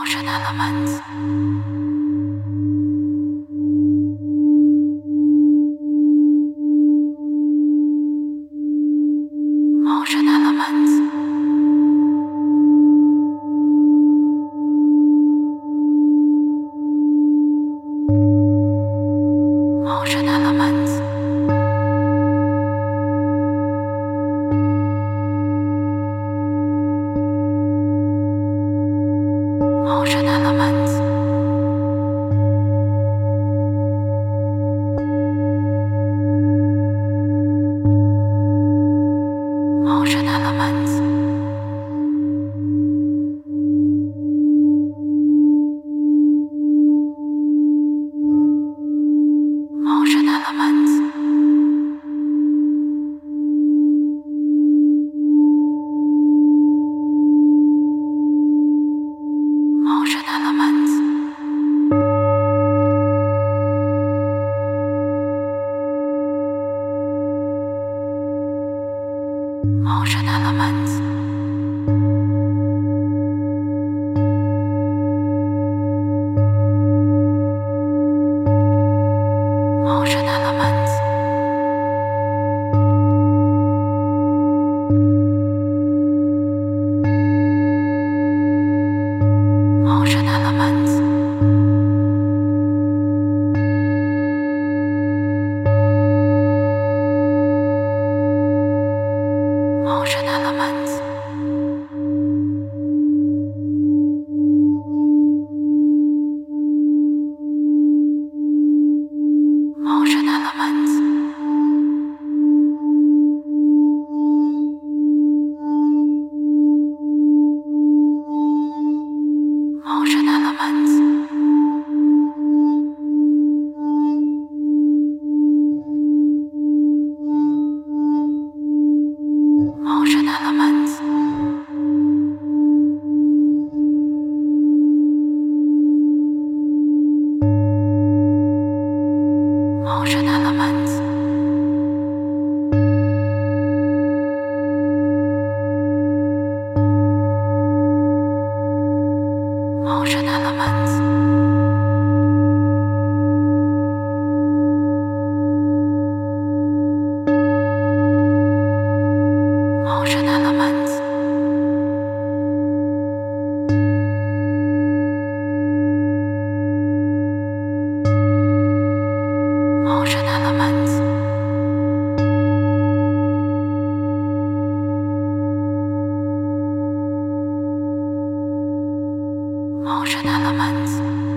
Emotional Elements. Emotional Elements. Emotional Elements. Emotional Elements. Emotional Elements. Emotional Elements. Emotional Elements. Emotional Elements. Emotional Elements. Emotional Elements. Emotional Elements. Emotional Elements. Emotional Elements. Emotional Elements. Emotional Elements. Emotional Elements. Emotional Elements. Emotional Elements. Emotional Elements.